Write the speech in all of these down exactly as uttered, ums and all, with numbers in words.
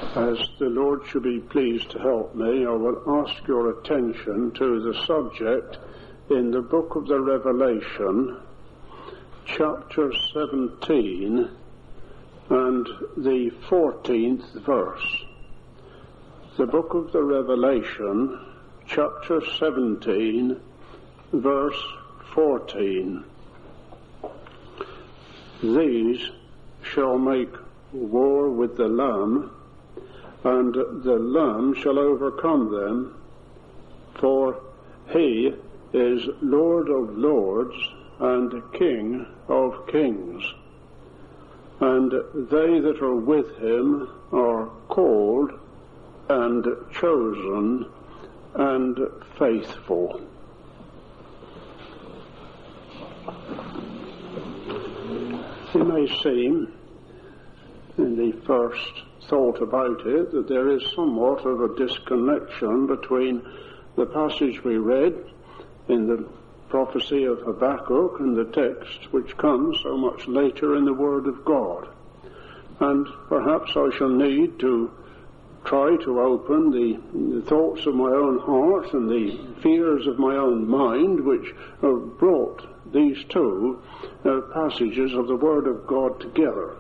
As the Lord should be pleased to help me, I will ask your attention to the subject in the book of the Revelation, chapter seventeen and the fourteenth verse. The book of the Revelation, chapter seventeen, verse fourteen. These shall make war with the Lamb, and the Lamb shall overcome them, for he is Lord of lords and King of kings. And they that are with him are called and chosen and faithful. It may seem, in the first thought about it, that there is somewhat of a disconnection between the passage we read in the prophecy of Habakkuk and the text which comes so much later in the Word of God. And perhaps I shall need to try to open the, the thoughts of my own heart and the fears of my own mind which have brought these two uh, passages of the Word of God together.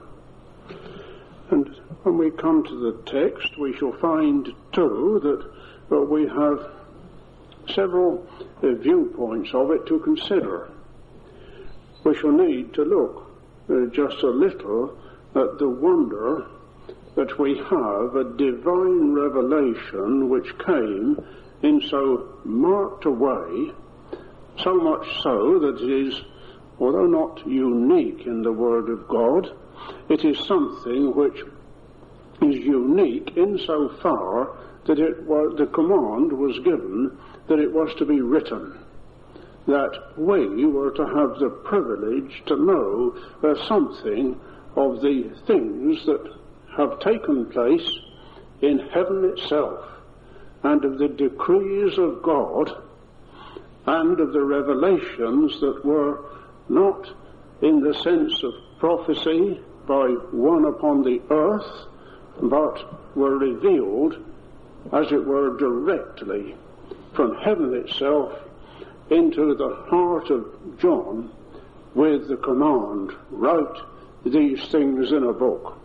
And when we come to the text, we shall find, too, that uh, we have several uh, viewpoints of it to consider. We shall need to look uh, just a little at the wonder that we have a divine revelation which came in so marked a way, so much so that it is, although not unique in the Word of God, it is something which is unique insofar that it was, the command was given that it was to be written, that we were to have the privilege to know uh, something of the things that have taken place in heaven itself, and of the decrees of God, and of the revelations that were not in the sense of prophecy by one upon the earth, but were revealed, as it were, directly from heaven itself into the heart of John with the command, write these things in a book.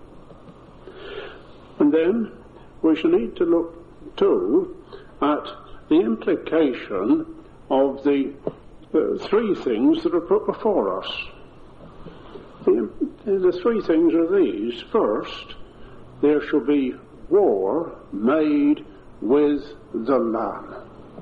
And then we shall need to look too at the implication of the uh, three things that are put before us. The, the three things are these. First, there shall be war made with the Lamb.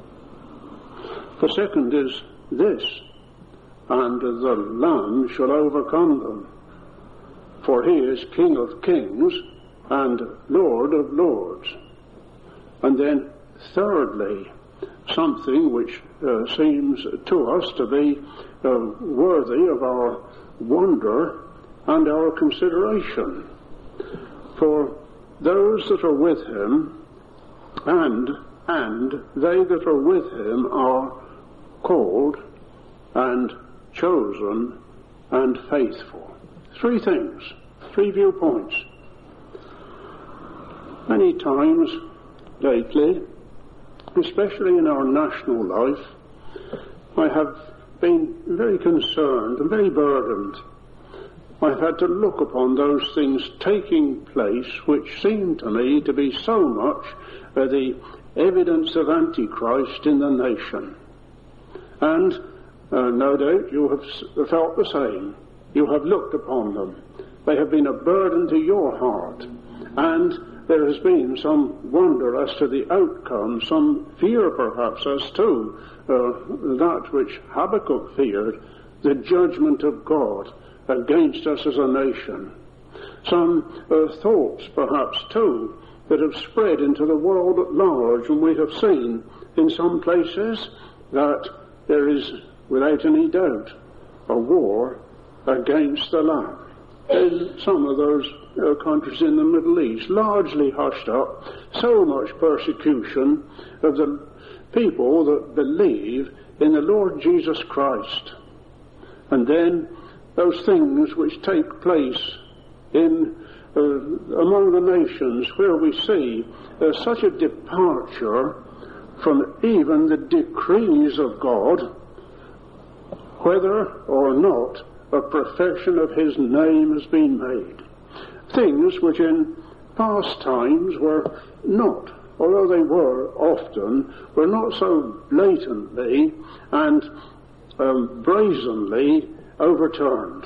The second is this, and the Lamb shall overcome them, for he is King of kings and Lord of lords. And then thirdly, something which uh, seems to us to be uh, worthy of our wonder and our consideration. For those that are with him, and and they that are with him are called and chosen and faithful. Three things, three viewpoints. Many times lately, especially in our national life, I have been very concerned and very burdened. I've had to look upon those things taking place which seem to me to be so much uh, the evidence of Antichrist in the nation. And uh, no doubt you have s- felt the same. You have looked upon them. They have been a burden to your heart. And there has been some wonder as to the outcome, some fear perhaps as to uh, that which Habakkuk feared, the judgment of God against us as a nation. Some uh, thoughts perhaps too that have spread into the world at large, and we have seen in some places that there is without any doubt a war against the Lamb. In some of those uh, countries in the Middle East, largely hushed up, so much persecution of the people that believe in the Lord Jesus Christ. And then those things which take place in uh, among the nations where we see uh, such a departure from even the decrees of God, whether or not a profession of his name has been made. Things which in past times were not, although they were often, were not so blatantly and um, brazenly overturned.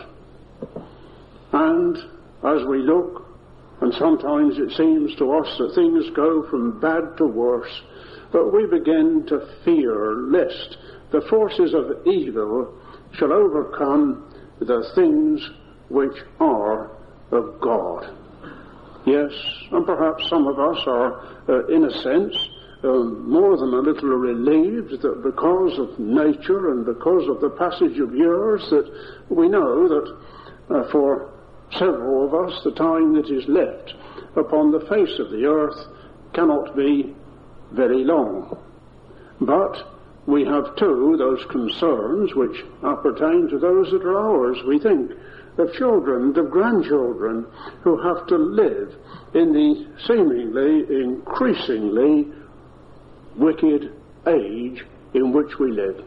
And as we look, and sometimes it seems to us that things go from bad to worse, but we begin to fear lest the forces of evil shall overcome the things which are of God. Yes, and perhaps some of us are, uh, in a sense, uh, more than a little relieved that because of nature and because of the passage of years that we know that uh, for several of us the time that is left upon the face of the earth cannot be very long. But we have too those concerns which appertain to those that are ours. We think of children, of grandchildren who have to live in the seemingly increasingly wicked age in which we live.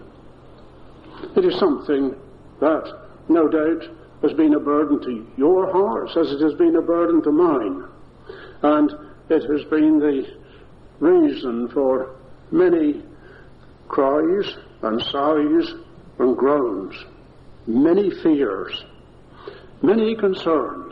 It is something that no doubt has been a burden to your hearts as it has been a burden to mine, and it has been the reason for many cries and sighs and groans, many fears, many concerns.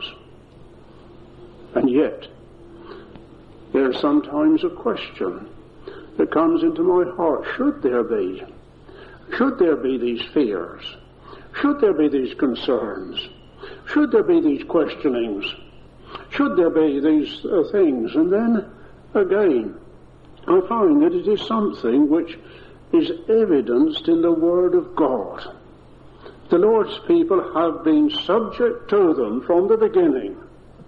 And yet, there's sometimes a question that comes into my heart. Should there be? Should there be these fears? Should there be these concerns? Should there be these questionings? Should there be these uh, things? And then, again, I find that it is something which is evidenced in the Word of God. The Lord's people have been subject to them from the beginning.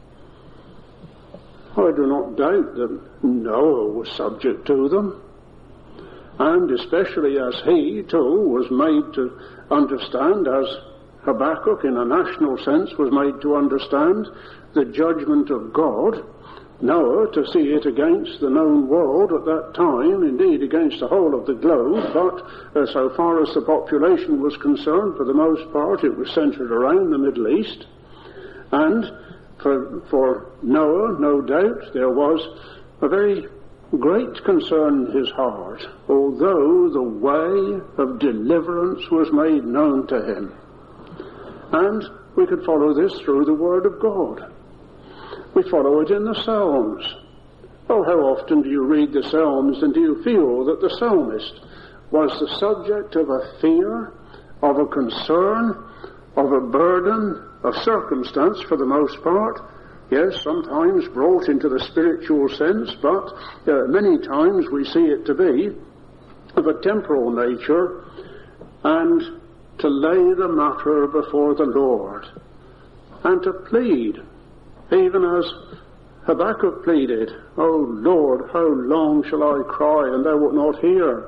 I do not doubt that Noah was subject to them, and especially as he too was made to understand, as Habakkuk in a national sense was made to understand, the judgment of God. Noah to see it against the known world at that time, indeed against the whole of the globe, but uh, so far as the population was concerned, for the most part it was centred around the Middle East. And for, for Noah, no doubt, there was a very great concern in his heart, although the way of deliverance was made known to him. And we could follow this through the Word of God. We follow it in the Psalms. Oh, how often do you read the Psalms and do you feel that the psalmist was the subject of a fear, of a concern, of a burden, of circumstance for the most part? Yes, sometimes brought into the spiritual sense, but uh, many times we see it to be of a temporal nature, and to lay the matter before the Lord and to plead, even as Habakkuk pleaded, "O Lord, how long shall I cry, and thou wilt not hear?"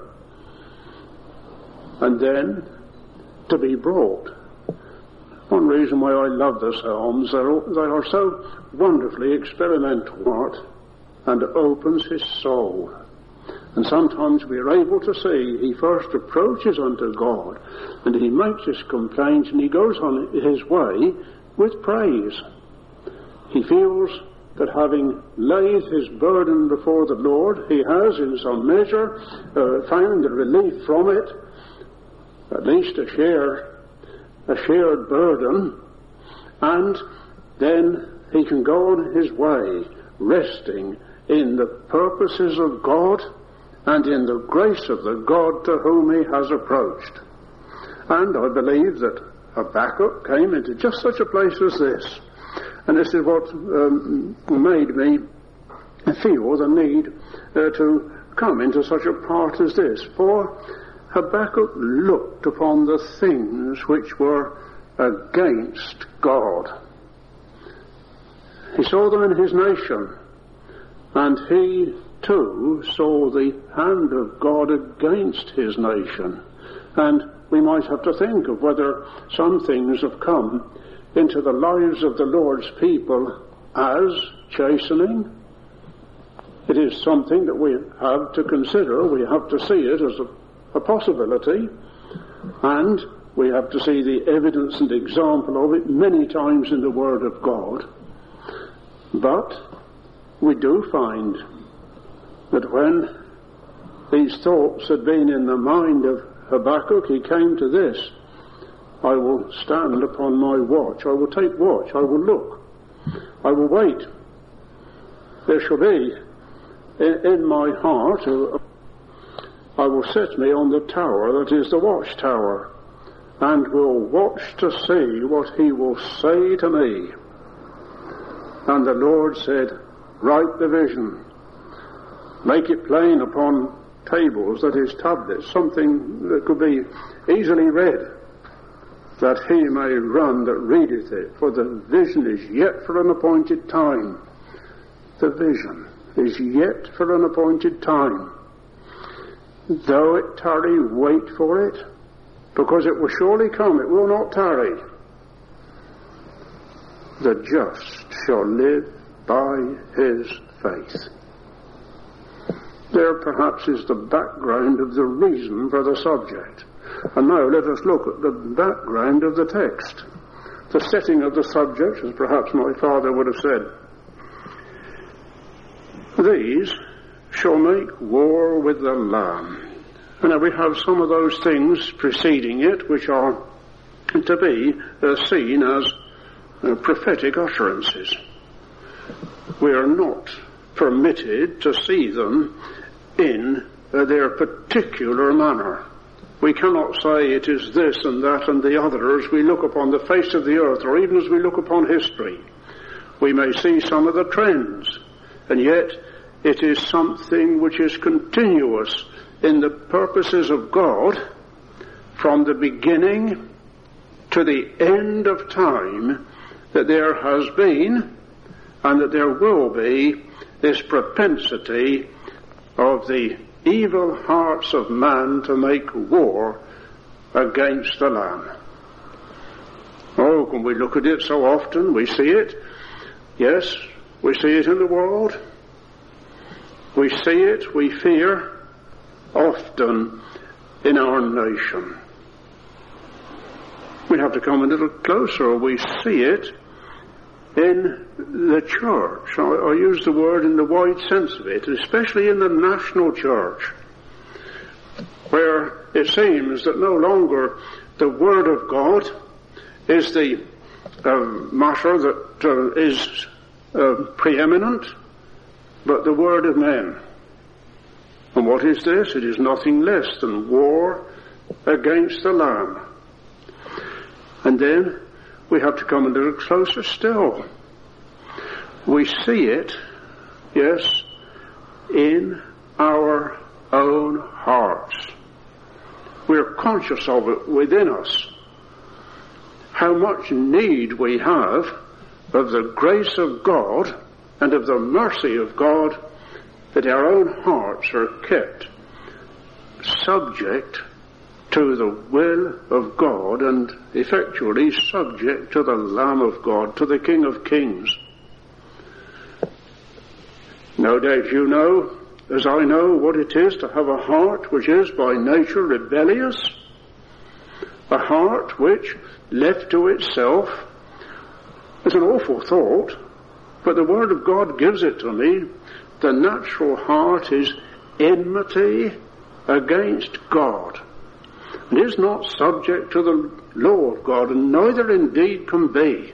And then to be brought. One reason why I love the Psalms, they are so wonderfully experimental, art, and it opens his soul. And sometimes we are able to see he first approaches unto God, and he makes his complaint, and he goes on his way with praise. He feels that having laid his burden before the Lord, he has in some measure uh, found a relief from it, at least a share, a shared burden, and then he can go on his way, resting in the purposes of God and in the grace of the God to whom he has approached. And I believe that Habakkuk came into just such a place as this. And this is what um, made me feel the need uh, to come into such a part as this. For Habakkuk looked upon the things which were against God. He saw them in his nation, and he too saw the hand of God against his nation. And we might have to think of whether some things have come into the lives of the Lord's people as chastening. It is something that we have to consider. We have to see it as a, a possibility, and we have to see the evidence and example of it many times in the Word of God. But we do find that when these thoughts had been in the mind of Habakkuk, he came to this: I will stand upon my watch, I will take watch, I will look, I will wait. There shall be in, in my heart, uh, I will set me on the tower that is the watchtower, and will watch to see what he will say to me. And the Lord said, write the vision, make it plain upon tables, that is tablets, something that could be easily read, that he may run that readeth it, for the vision is yet for an appointed time. The vision is yet for an appointed time. Though it tarry, wait for it, because it will surely come, it will not tarry. The just shall live by his faith. There perhaps is the background of the reason for the subject. And now let us look at the background of the text. The setting of the subject, as perhaps my father would have said. These shall make war with the Lamb. And now we have some of those things preceding it which are to be uh, seen as uh, prophetic utterances. We are not permitted to see them in uh, their particular manner. We cannot say it is this and that and the other as we look upon the face of the earth, or even as we look upon history. We may see some of the trends, and yet it is something which is continuous in the purposes of God from the beginning to the end of time, that there has been and that there will be this propensity of the evil hearts of man to make war against the Lamb. Oh, can we look at it so often? We see it. Yes, we see it in the world. We see it, we fear, often in our nation. We have to come a little closer. We see it in the church. I, I use the word in the wide sense of it, especially in the national church, where it seems that no longer the Word of God is the uh, matter that uh, is uh, preeminent, but the word of men. And what is this? It is nothing less than war against the Lamb. And then we have to come a little closer still. We see it, yes, in our own hearts. We're conscious of it within us. How much need we have of the grace of God and of the mercy of God, that our own hearts are kept subject to the will of God and effectually subject to the Lamb of God, to the King of Kings. No doubt you know, as I know, what it is to have a heart which is by nature rebellious, a heart which, left to itself, is an awful thought, but the Word of God gives it to me. The natural heart is enmity against God, and is not subject to the law of God, and neither indeed can be.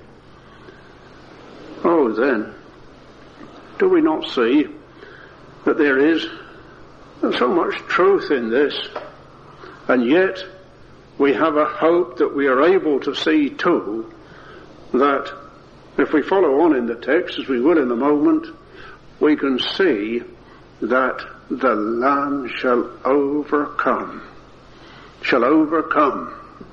Oh, then, do we not see that there is so much truth in this, and yet we have a hope that we are able to see too, that if we follow on in the text, as we will in a moment, we can see that the Lamb shall overcome, shall overcome.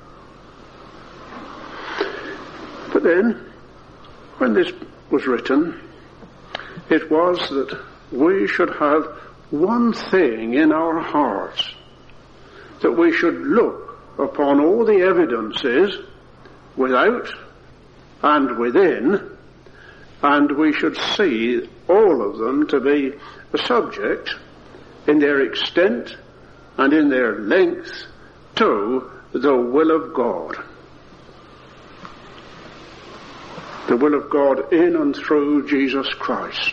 But then, when this was written, it was that we should have one thing in our hearts, that we should look upon all the evidences without and within, and we should see all of them to be subject in their extent and in their length to the will of God. The will of God in and through Jesus Christ.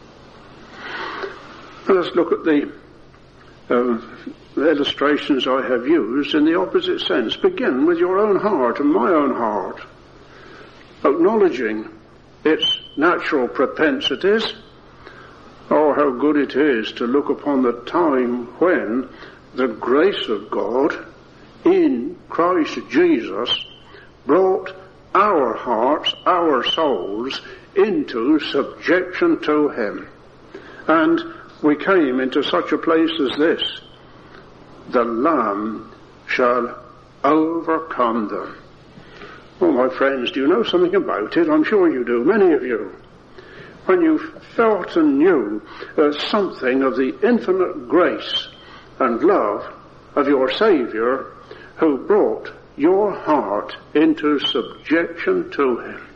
Let us look at the uh, illustrations I have used in the opposite sense. Begin with your own heart and my own heart, acknowledging its natural propensities. Oh, how good it is to look upon the time when the grace of God in Christ Jesus brought our hearts, our souls, into subjection to Him. And we came into such a place as this: the Lamb shall overcome them. Oh, my friends, do you know something about it? I'm sure you do, many of you. When you felt and knew uh, something of the infinite grace and love of your Saviour, who brought your heart into subjection to Him.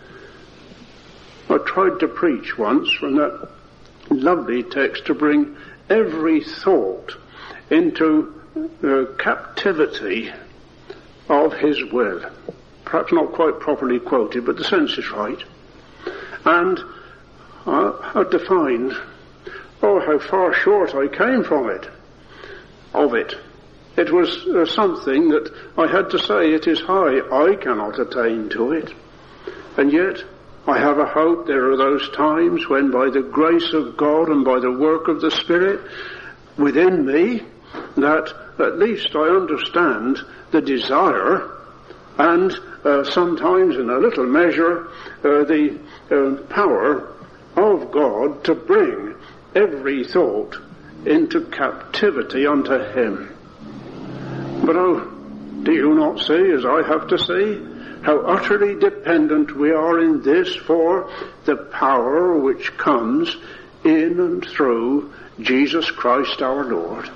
I tried to preach once from that lovely text to bring every thought into the captivity of His will. Perhaps not quite properly quoted, but the sense is right. And I, I defined, oh, how far short I came from it, of it. It was uh, something that I had to say, it is high, I cannot attain to it. And yet, I have a hope there are those times when by the grace of God and by the work of the Spirit within me, that at least I understand the desire and uh, sometimes in a little measure uh, the uh, power of God to bring every thought into captivity unto Him. But oh, do you not see, as I have to see, how utterly dependent we are in this for the power which comes in and through Jesus Christ our Lord?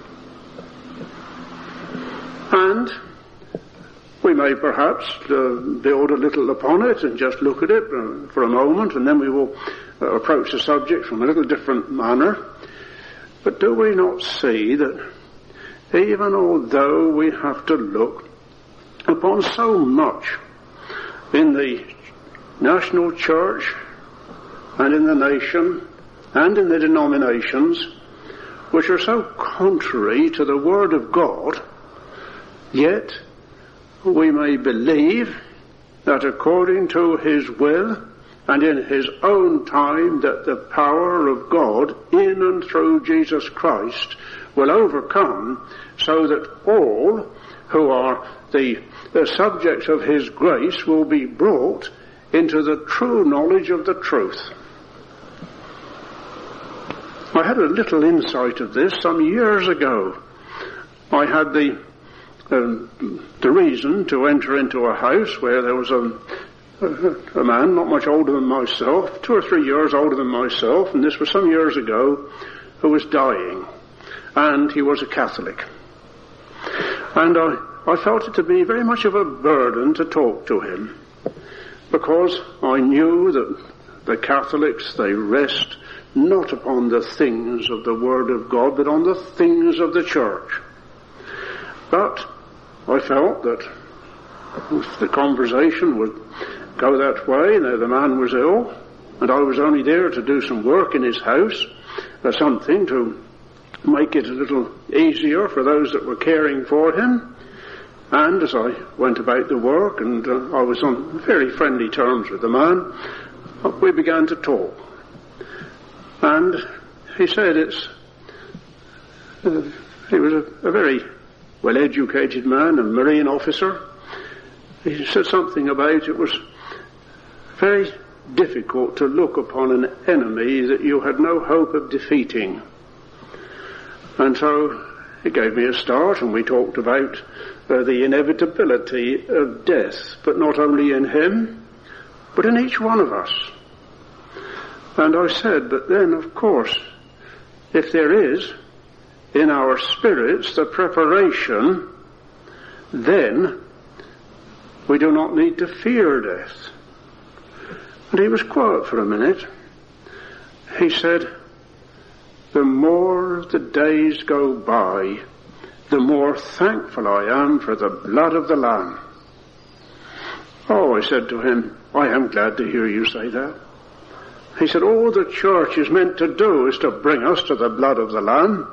And we may perhaps uh, build a little upon it and just look at it uh, for a moment, and then we will uh, approach the subject from a little different manner. But do we not see that even although we have to look upon so much in the national church and in the nation and in the denominations which are so contrary to the Word of God, yet we may believe that according to His will and in His own time that the power of God in and through Jesus Christ will overcome, so that all who are the, the subjects of His grace will be brought into the true knowledge of the truth. I had a little insight of this some years ago. I had the um, the reason to enter into a house where there was a, a, a man not much older than myself, two or three years older than myself, and this was some years ago, who was dying. And he was a Catholic. And I, I felt it to be very much of a burden to talk to him, because I knew that the Catholics, they rest not upon the things of the Word of God, but on the things of the church. But I felt that if the conversation would go that way, now the man was ill, and I was only there to do some work in his house, or something to make it a little easier for those that were caring for him. And as I went about the work, and uh, I was on very friendly terms with the man, we began to talk. And he said it's, uh, he was a, a very well-educated man, a Marine officer. He said something about it was very difficult to look upon an enemy that you had no hope of defeating. And so he gave me a start, and we talked about uh, the inevitability of death, but not only in him, but in each one of us. And I said, but then, of course, if there is in our spirits the preparation, then we do not need to fear death. And he was quiet for a minute. He said, the more the days go by, the more thankful I am for the blood of the Lamb. Oh, I said to him, I am glad to hear you say that. He said, all the church is meant to do is to bring us to the blood of the Lamb.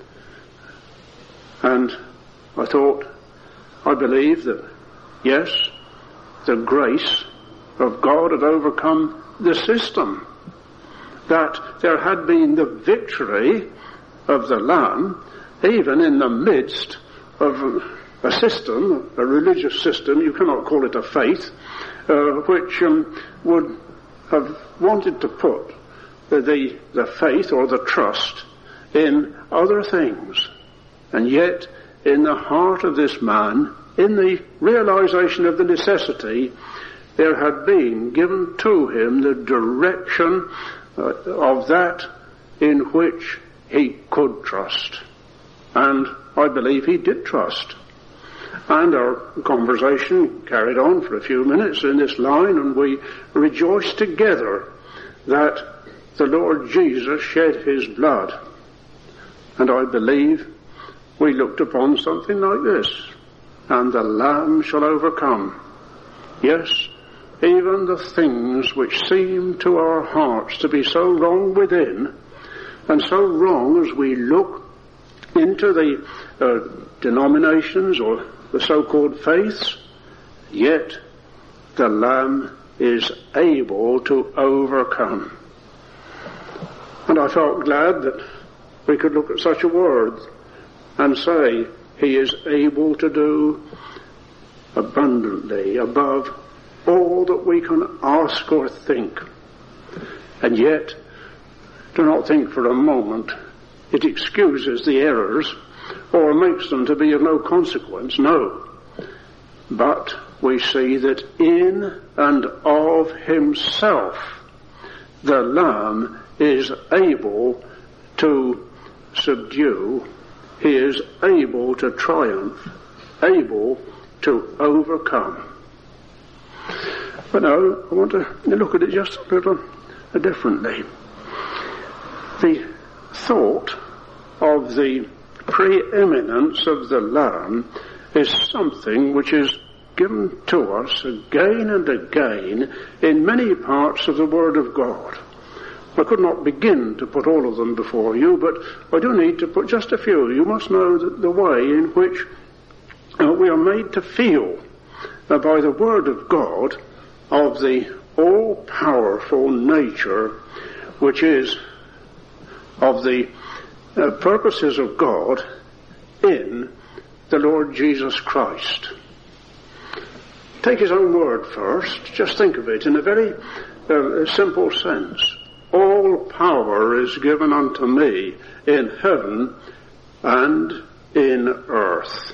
And I thought, I believe that, yes, the grace of God had overcome the system, that there had been the victory of the Lamb, even in the midst of a system, a religious system, you cannot call it a faith, uh, which um, would have wanted to put the, the faith or the trust in other things. And yet, in the heart of this man, in the realization of the necessity, there had been given to him the direction uh, of that in which he could trust. And I believe he did trust. And our conversation carried on for a few minutes in this line, and we rejoiced together that the Lord Jesus shed his blood. And I believe we looked upon something like this, and the Lamb shall overcome. Yes, even the things which seem to our hearts to be so wrong within, and so wrong as we look into the uh, denominations or the so-called faiths, yet the Lamb is able to overcome. And I felt glad that we could look at such a word and say, he is able to do abundantly above all that we can ask or think. And yet, do not think for a moment it excuses the errors or makes them to be of no consequence. No. But we see that in and of himself the Lamb is able to subdue, he is able to triumph, able to overcome. But now I want to look at it just a little differently. The thought of the preeminence of the Lamb is something which is given to us again and again in many parts of the Word of God. I could not begin to put all of them before you, but I do need to put just a few. You must know that the way in which uh, we are made to feel uh, by the Word of God of the all-powerful nature which is of the uh, purposes of God in the Lord Jesus Christ. Take his own word first. Just think of it in a very uh, simple sense. All power is given unto me in heaven and in earth.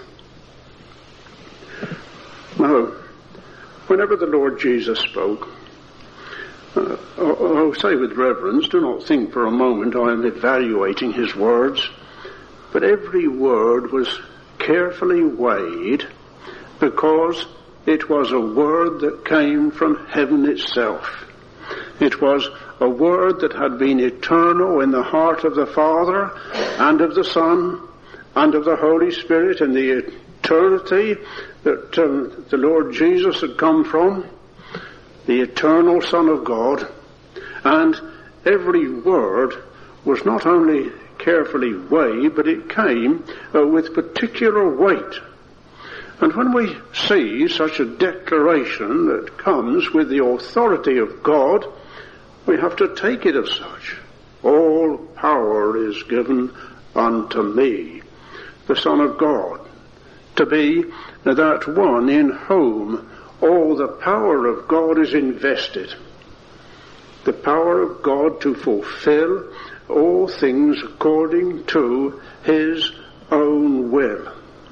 Now, whenever the Lord Jesus spoke, uh, I'll say with reverence, do not think for a moment I am evaluating his words, but every word was carefully weighed because it was a word that came from heaven itself. It was a word that had been eternal in the heart of the Father and of the Son and of the Holy Spirit in the eternity that um, the Lord Jesus had come from, the eternal Son of God. And every word was not only carefully weighed, but it came uh, with particular weight. And when we see such a declaration that comes with the authority of God, we have to take it as such. All power is given unto me, the Son of God, to be that one in whom all the power of God is invested. The power of God to fulfill all things according to his own will.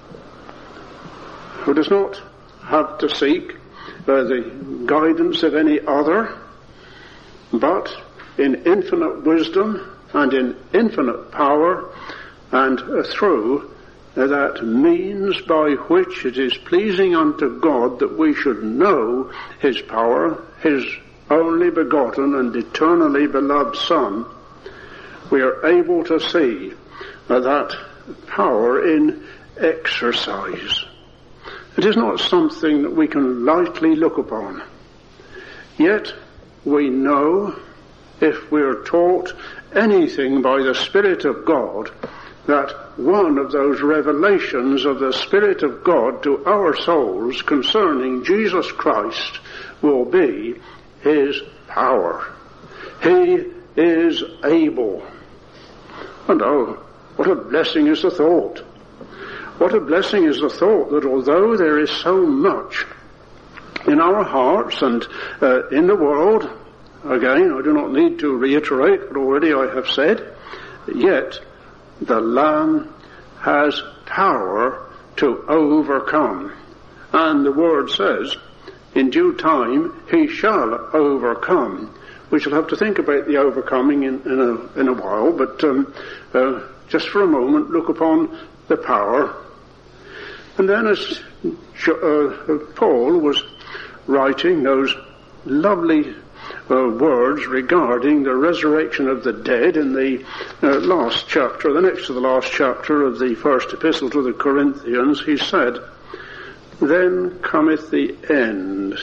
Who does not have to seek uh, the guidance of any other, but in infinite wisdom and in infinite power and uh, through uh, that means by which it is pleasing unto God that we should know his power, his only begotten and eternally beloved Son, we are able to see uh, that power in exercise. It is not something that we can lightly look upon. Yet we know, if we are taught anything by the Spirit of God, that one of those revelations of the Spirit of God to our souls concerning Jesus Christ will be His power. He is able. And oh, what a blessing is the thought. What a blessing is the thought that although there is so much in our hearts and uh, in the world, again, I do not need to reiterate what already I have said, yet the Lamb has power to overcome. And the Word says, in due time He shall overcome. We shall have to think about the overcoming in, in, a, in a while, but um, uh, just for a moment look upon the power. And then as uh, Paul was writing those lovely uh, words regarding the resurrection of the dead in the uh, last chapter, the next to the last chapter of the first epistle to the Corinthians, he said, "Then cometh the end,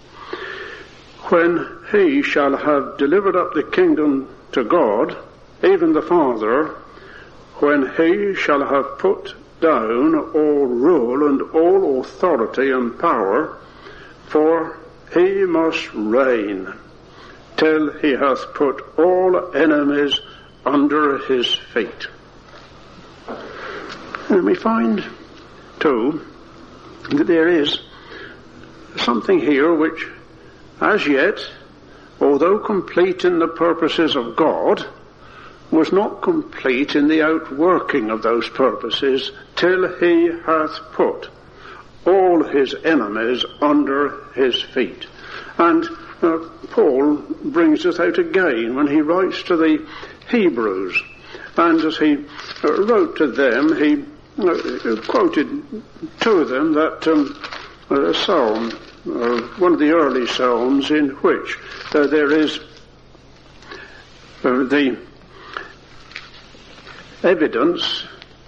when he shall have delivered up the kingdom to God, even the Father, when he shall have put down all rule and all authority and power, for he must reign till he hath put all enemies under his feet." And we find, too, that there is something here which, as yet, although complete in the purposes of God, was not complete in the outworking of those purposes till he hath put all his enemies under his feet. And uh, Paul brings this out again when he writes to the Hebrews. And as he uh, wrote to them, he uh, quoted to them that um, uh, psalm, uh, one of the early psalms, in which uh, there is uh, the evidence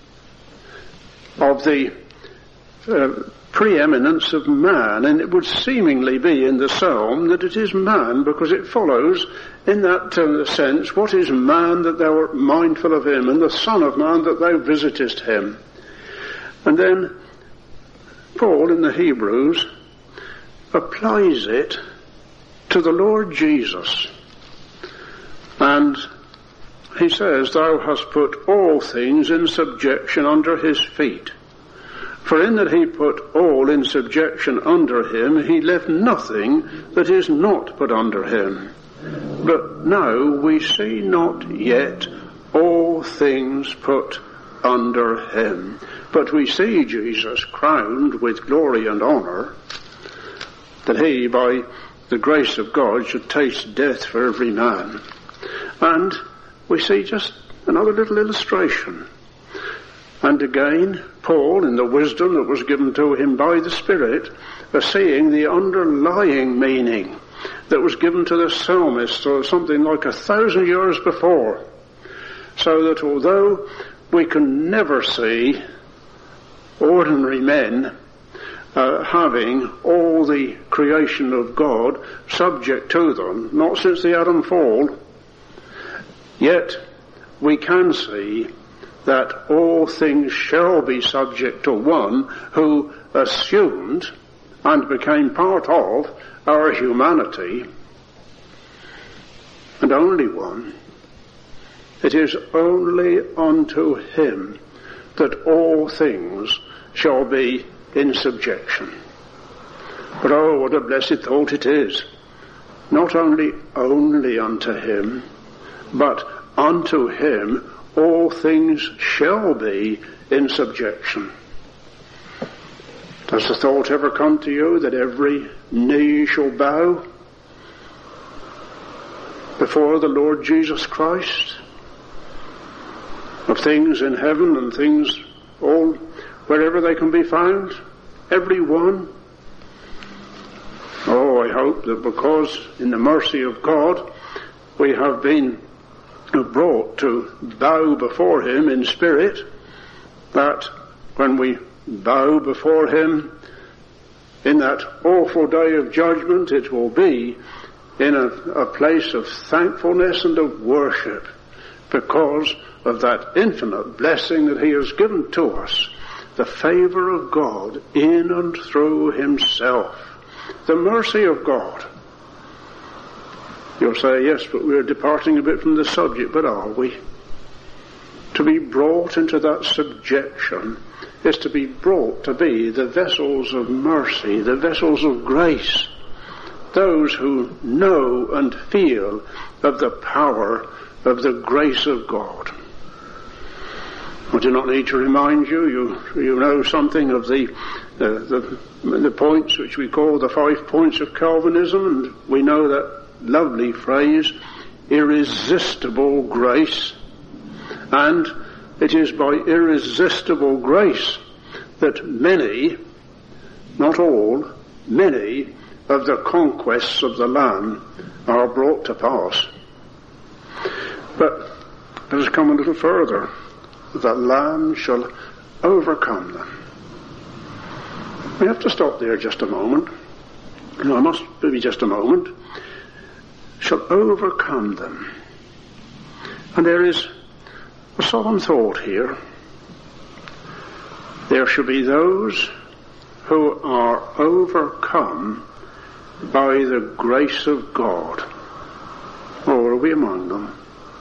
of the uh, preeminence of man, and it would seemingly be in the psalm that it is man, because it follows in that uh, sense, what is man that thou art mindful of him, and the Son of Man that thou visitest him. And then Paul in the Hebrews applies it to the Lord Jesus, and he says, "Thou hast put all things in subjection under his feet. For in that he put all in subjection under him, he left nothing that is not put under him. But now we see not yet all things put under him. But we see Jesus crowned with glory and honour, that he, by the grace of God, should taste death for every man." And we see just another little illustration. And again, Paul, in the wisdom that was given to him by the Spirit, is seeing the underlying meaning that was given to the psalmist or something like a thousand years before. So that although we can never see ordinary men uh, having all the creation of God subject to them, not since the Adam fall, yet we can see that all things shall be subject to one who assumed and became part of our humanity, and only one. It is only unto him that all things shall be in subjection. But oh, what a blessed thought it is. Not only only unto him, but unto him all things shall be in subjection. Does the thought ever come to you that every knee shall bow before the Lord Jesus Christ? Of things in heaven and things all wherever they can be found, every one. Oh, I hope that because in the mercy of God we have been brought to bow before him in spirit, that when we bow before him in that awful day of judgment, it will be in a, a place of thankfulness and of worship because of that infinite blessing that he has given to us, the favor of God in and through himself, the mercy of God. You'll say, yes, but we're departing a bit from the subject, but are we? To be brought into that subjection is to be brought to be the vessels of mercy, the vessels of grace, those who know and feel of the power of the grace of God. I do not need to remind you, you, you know something of the, uh, the, the points which we call the five points of Calvinism, and we know that lovely phrase, irresistible grace. And it is by irresistible grace that many, not all, many of the conquests of the Lamb are brought to pass. But let us come a little further. The Lamb shall overcome them. We have to stop there just a moment. No, I must maybe just a moment. Shall overcome them. And there is a solemn thought here. There shall be those who are overcome by the grace of God. Or are we among them?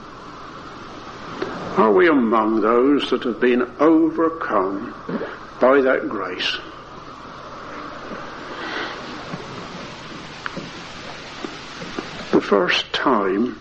Are we among those that have been overcome by that grace? The first time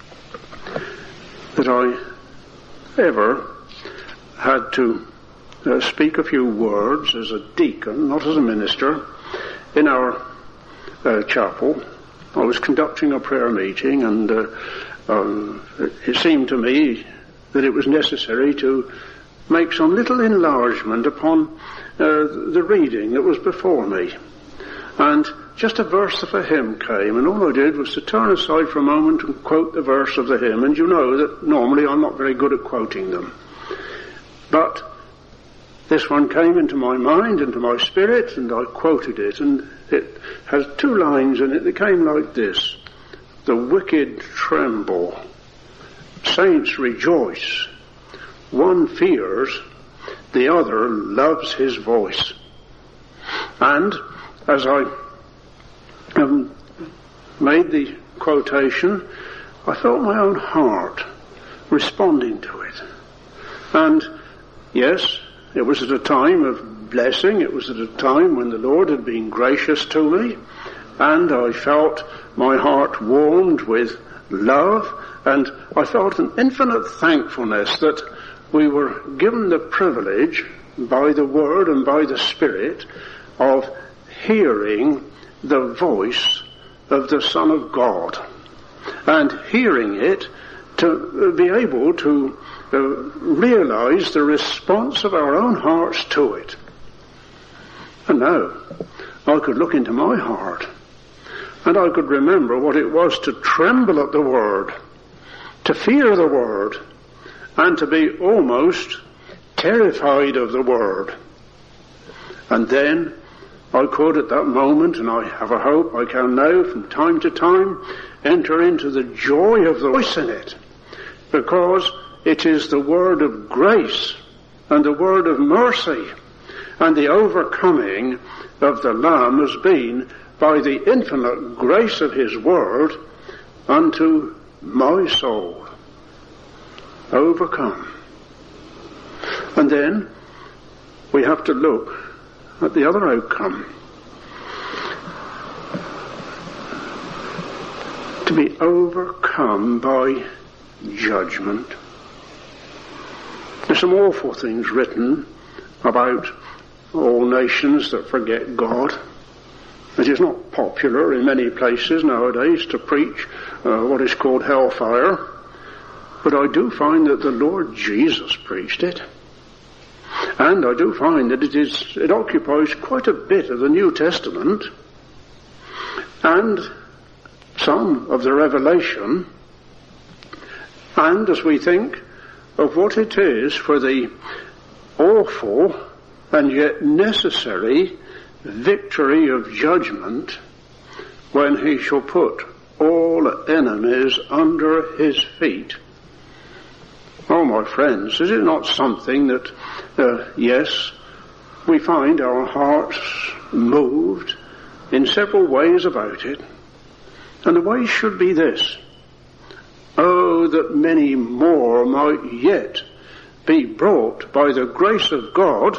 that I ever had to uh, speak a few words as a deacon, not as a minister, in our uh, chapel, I was conducting a prayer meeting, and uh, um, it seemed to me that it was necessary to make some little enlargement upon uh, the reading that was before me. And just a verse of a hymn came, and all I did was to turn aside for a moment and quote the verse of the hymn, and you know that normally I'm not very good at quoting them. But this one came into my mind, into my spirit, and I quoted it, and it has two lines in it that came like this: the wicked tremble, saints rejoice, one fears, the other loves his voice. And as I um, made the quotation, I felt my own heart responding to it. And yes, it was at a time of blessing, it was at a time when the Lord had been gracious to me, and I felt my heart warmed with love, and I felt an infinite thankfulness that we were given the privilege by the Word and by the Spirit of hearing the voice of the Son of God, and hearing it to be able to uh, realize the response of our own hearts to it. And now I could look into my heart, and I could remember what it was to tremble at the Word, to fear the Word, and to be almost terrified of the Word. And then I could at that moment, and I have a hope I can now from time to time, enter into the joy of the voice in it, because it is the word of grace and the word of mercy, and the overcoming of the Lamb has been by the infinite grace of his word unto my soul. Overcome. And then we have to look at the other outcome. To be overcome by judgment. There's some awful things written about all nations that forget God. It is not popular in many places nowadays to preach uh, what is called hellfire, but I do find that the Lord Jesus preached it. And I do find that it is, it occupies quite a bit of the New Testament. and some of the revelation, and as we think of what it is for the awful and yet necessary victory of judgment when he shall put all enemies under his feet. Oh, my friends, is it not something that, uh, yes, we find our hearts moved in several ways about it, and the way should be this: oh, that many more might yet be brought by the grace of God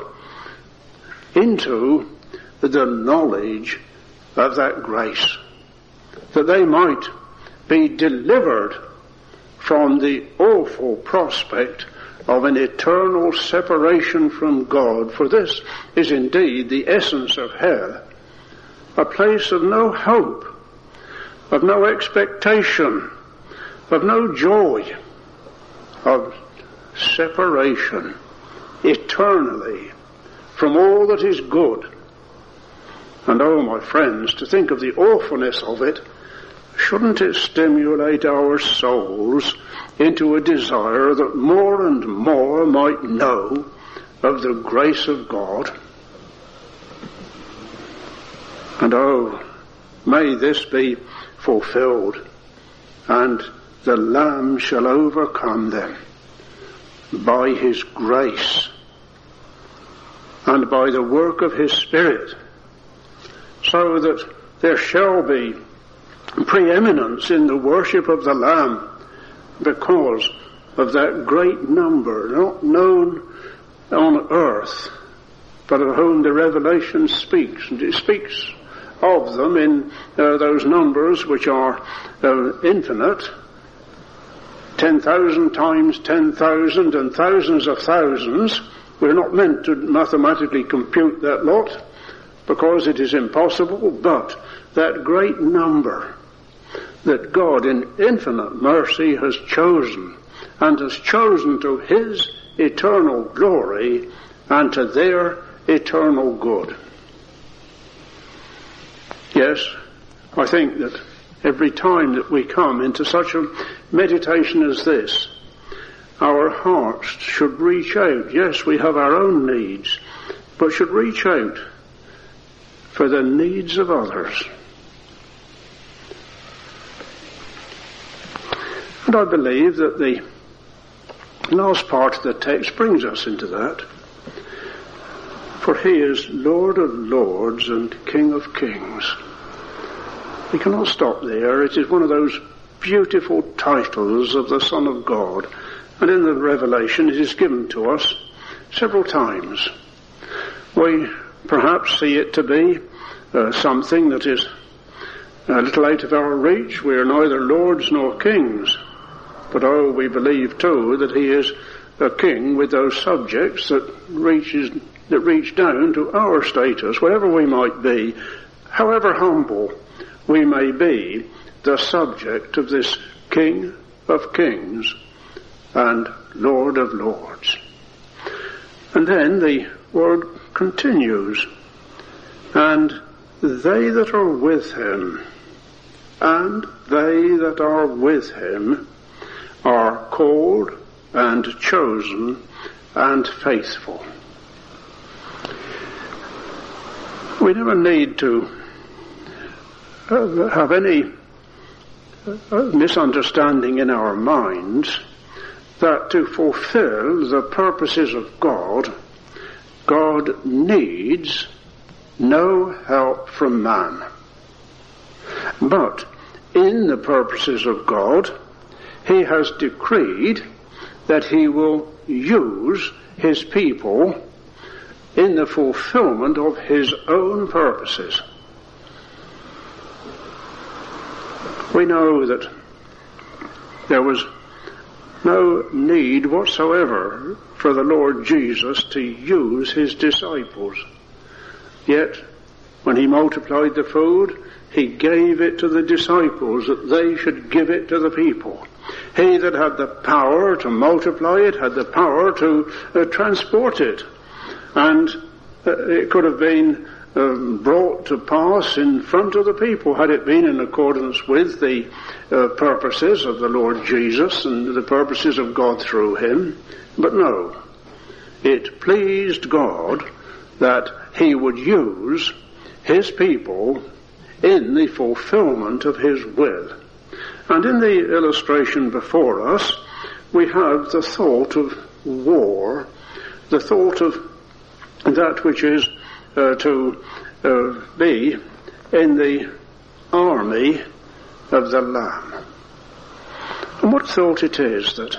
into the knowledge of that grace, that they might be delivered from the awful prospect of an eternal separation from God. For this is indeed the essence of hell, a place of no hope, of no expectation, of no joy, of separation eternally from all that is good. And oh, my friends, to think of the awfulness of it, shouldn't it stimulate our souls into a desire that more and more might know of the grace of God? And oh, may this be fulfilled, and the Lamb shall overcome them by his grace and by the work of his Spirit, so that there shall be preeminence in the worship of the Lamb because of that great number, not known on earth, but of whom the Revelation speaks. And it speaks of them in uh, those numbers which are uh, infinite, ten thousand times ten thousand and thousands of thousands. We're not meant to mathematically compute that lot because it is impossible, but that great number that God in infinite mercy has chosen, and has chosen to his eternal glory and to their eternal good. Yes, I think that every time that we come into such a meditation as this, our hearts should reach out. Yes, we have our own needs, but should reach out for the needs of others. And I believe that the last part of the text brings us into that. For he is Lord of lords and King of kings. We cannot stop there. It is one of those beautiful titles of the Son of God. And in the Revelation it is given to us several times. We perhaps see it to be uh, something that is a little out of our reach. We are neither lords nor kings. But oh, we believe too that he is a king with those subjects that reaches that reach down to our status, wherever we might be, however humble we may be, the subject of this King of kings and Lord of lords. And then the word continues, and they that are with him, and they that are with him are called and chosen and faithful. We never need to have any misunderstanding in our minds that to fulfill the purposes of God, God needs no help from man. But in the purposes of God, he has decreed that he will use his people in the fulfillment of his own purposes. We know that there was no need whatsoever for the Lord Jesus to use his disciples. Yet, when he multiplied the food, he gave it to the disciples that they should give it to the people. He that had the power to multiply it had the power to uh, transport it. And uh, it could have been um, brought to pass in front of the people had it been in accordance with the uh, purposes of the Lord Jesus and the purposes of God through him. But no, it pleased God that he would use his people in the fulfillment of his will. And in the illustration before us, we have the thought of war, the thought of that which is uh, to uh, be in the army of the Lamb. And what thought it is that,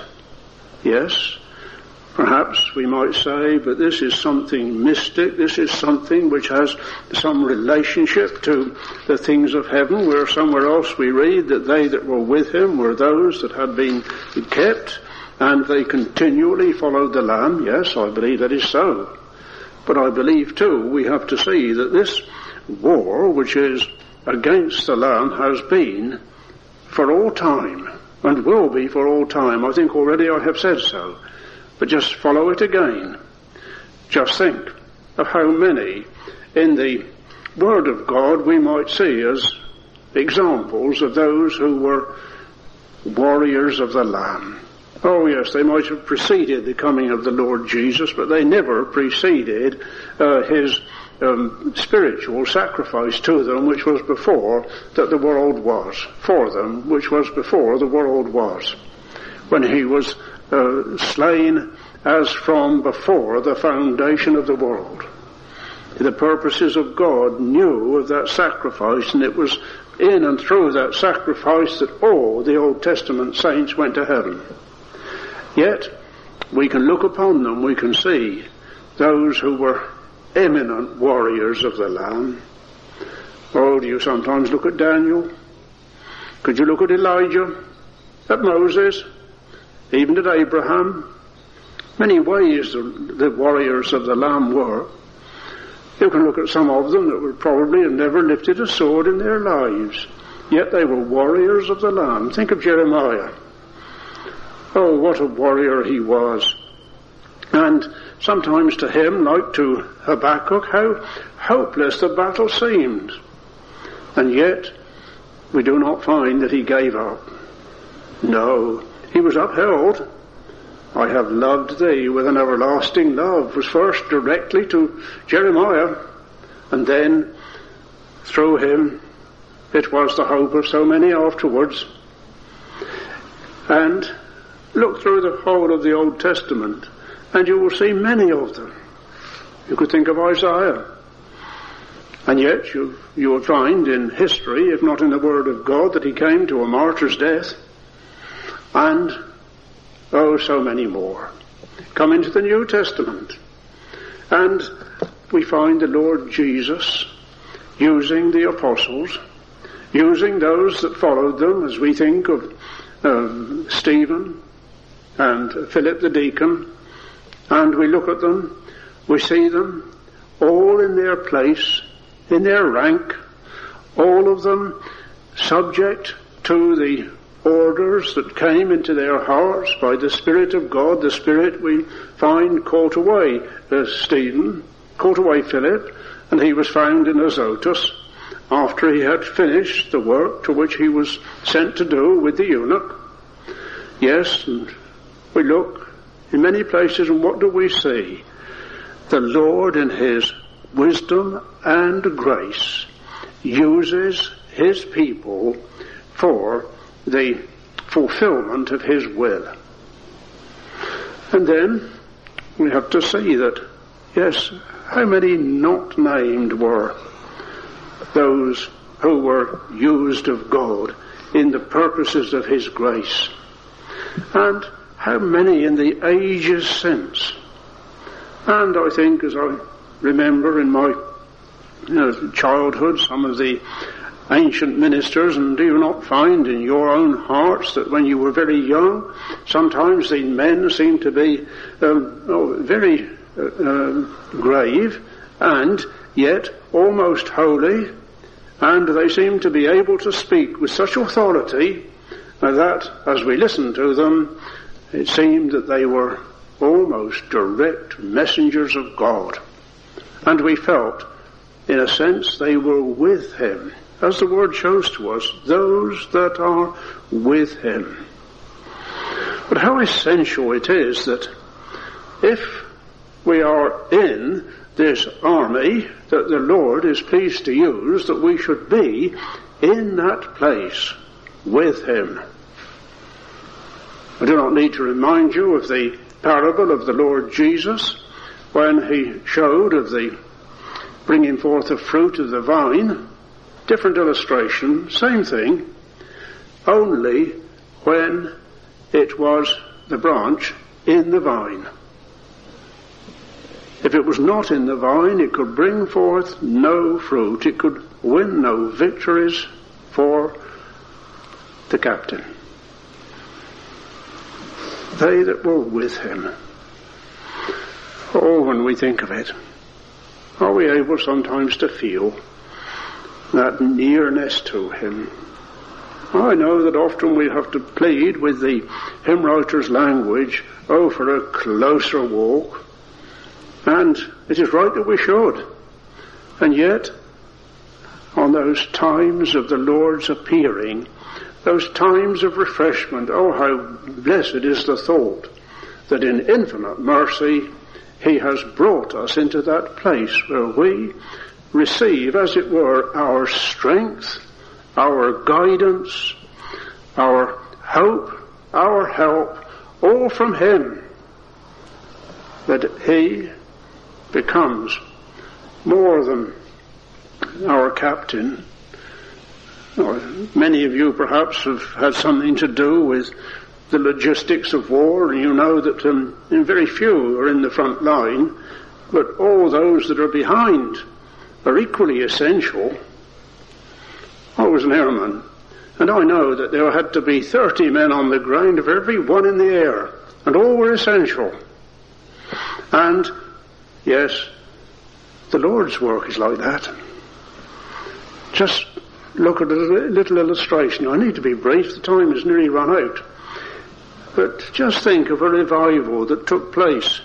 yes, perhaps we might say, but this is something mystic, this is something which has some relationship to the things of heaven, where somewhere else we read that they that were with him were those that had been kept, and they continually followed the Lamb. Yes, I believe that is so. But I believe too we have to see that this war which is against the Lamb has been for all time, and will be for all time. I think already I have said so. But just follow it again. Just think of how many in the Word of God we might see as examples of those who were warriors of the Lamb. Oh yes, they might have preceded the coming of the Lord Jesus, but they never preceded uh, his um, spiritual sacrifice to them, which was before that the world was, for them, which was before the world was, when he was uh, slain as from before the foundation of the world. The purposes of God knew of that sacrifice, and it was in and through that sacrifice that all the Old Testament saints went to heaven. Yet, we can look upon them, we can see those who were eminent warriors of the Lamb. Oh, do you sometimes look at Daniel? Could you look at Elijah? At Moses? Even at Abraham? Many ways the, the warriors of the Lamb were. You can look at some of them that would probably have never lifted a sword in their lives. Yet they were warriors of the Lamb. Think of Jeremiah. Oh, what a warrior he was. And sometimes to him, like to Habakkuk, how hopeless the battle seemed. And yet, we do not find that he gave up. No, he was upheld. I have loved thee with an everlasting love was first directly to Jeremiah, and then through him it was the hope of so many afterwards. And look through the whole of the Old Testament, and you will see many of them. You could think of Isaiah. And yet you, you will find in history, if not in the Word of God, that he came to a martyr's death. And, oh, so many more. Come into the New Testament, and we find the Lord Jesus using the apostles, using those that followed them, as we think of um, Stephen, and Philip the deacon, and we look at them, we see them all in their place, in their rank, all of them subject to the orders that came into their hearts by the Spirit of God, the Spirit we find caught away uh, Stephen, caught away Philip, and he was found in Azotus after he had finished the work to which he was sent to do with the eunuch. Yes, and we look in many places, and what do we see? The Lord in his wisdom and grace uses his people for the fulfillment of his will. And then we have to see that, yes, how many not named were those who were used of God in the purposes of his grace? And how many in the ages since? And I think, as I remember in my you know, childhood, some of the ancient ministers, and do you not find in your own hearts that when you were very young, sometimes the men seemed to be um, oh, very uh, uh, grave, and yet almost holy, and they seemed to be able to speak with such authority uh, that, as we listened to them, it seemed that they were almost direct messengers of God. And we felt in a sense, they were with him. As the word shows to us, those that are with him. But how essential it is that if we are in this army that the Lord is pleased to use, that we should be in that place with him. I do not need to remind you of the parable of the Lord Jesus when he showed of the bringing forth the fruit of the vine. Different illustration, same thing, only when it was the branch in the vine. If it was not in the vine, it could bring forth no fruit. It could win no victories for the captain. They that were with him. Oh, when we think of it, are we able sometimes to feel that nearness to him? I know that often we have to plead with the hymn writer's language, oh, for a closer walk. And it is right that we should. And yet, on those times of the Lord's appearing, those times of refreshment, oh, how blessed is the thought that in infinite mercy he has brought us into that place where we receive, as it were, our strength, our guidance, our hope, our help, all from him, that he becomes more than our captain. Or many of you perhaps have had something to do with the logistics of war, and you know that um, very few are in the front line, but all those that are behind are equally essential. I was an airman, and I know that there had to be thirty men on the ground of every one in the air, and all were essential. And yes, the Lord's work is like that. Just look at a little illustration. I need to be brief, the time has nearly run out. But just think of a revival that took place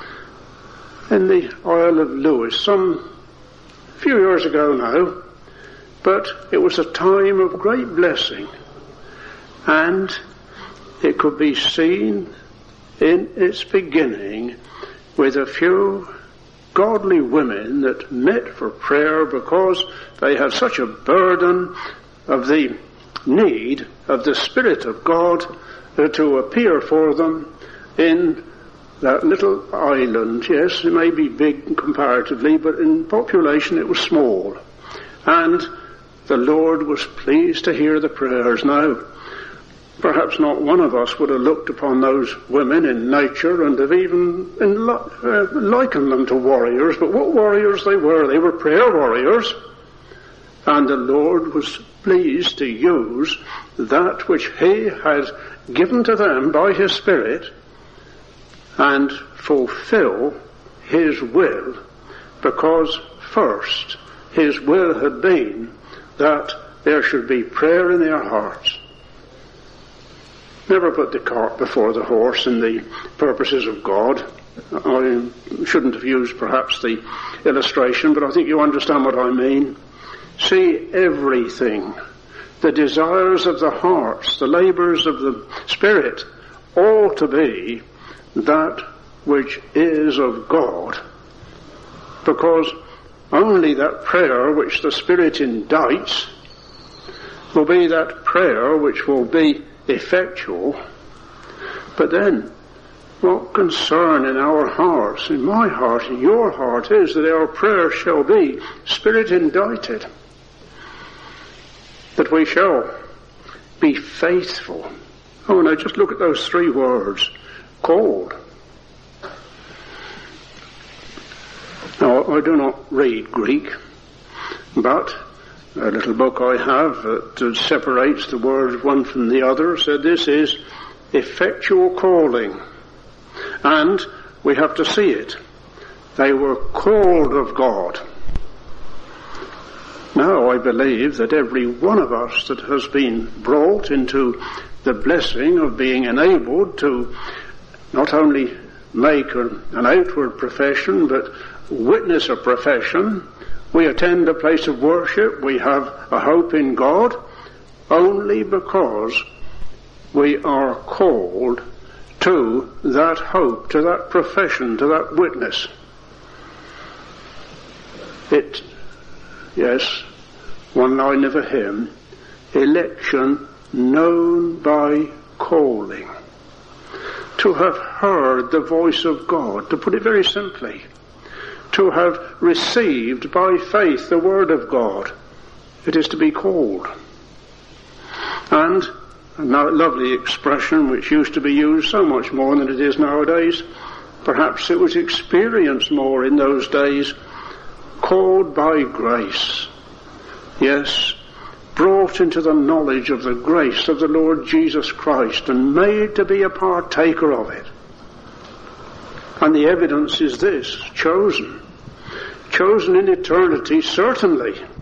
in the Isle of Lewis some few years ago now. But it was a time of great blessing. And it could be seen in its beginning with a few godly women that met for prayer because they had such a burden of the need of the Spirit of God to appear for them in that little island. Yes, it may be big comparatively, but in population it was small. And the Lord was pleased to hear the prayers. Now, perhaps not one of us would have looked upon those women in nature and have even uh, likened them to warriors, but what warriors they were. They were prayer warriors. And the Lord was pleased to use that which he had given to them by his Spirit and fulfill his will, because first his will had been that there should be prayer in their hearts. Never put the cart before the horse in the purposes of God. I shouldn't have used perhaps the illustration, but I think you understand what I mean. See everything, the desires of the hearts, the labours of the Spirit, all to be that which is of God. Because only that prayer which the Spirit indites will be that prayer which will be effectual. But then, what concern in our hearts, in my heart, in your heart, is that our prayer shall be Spirit indited. That we shall be faithful. Oh, now just look at those three words. Called. Now, I do not read Greek, but a little book I have that separates the words one from the other said this is effectual calling. And we have to see it. They were called of God. Now I believe that every one of us that has been brought into the blessing of being enabled to not only make an outward profession but witness a profession We attend a place of worship, we have a hope in God, only because we are called to that hope, to that profession, to that witness. It, yes, one line of a hymn, election known by calling. To have heard the voice of God, to put it very simply, to have received by faith the word of God, it is to be called. And a lovely expression which used to be used so much more than it is nowadays, perhaps it was experienced more in those days, called by grace. Yes, brought into the knowledge of the grace of the Lord Jesus Christ and made to be a partaker of it. And the evidence is this, chosen. Chosen in eternity, certainly.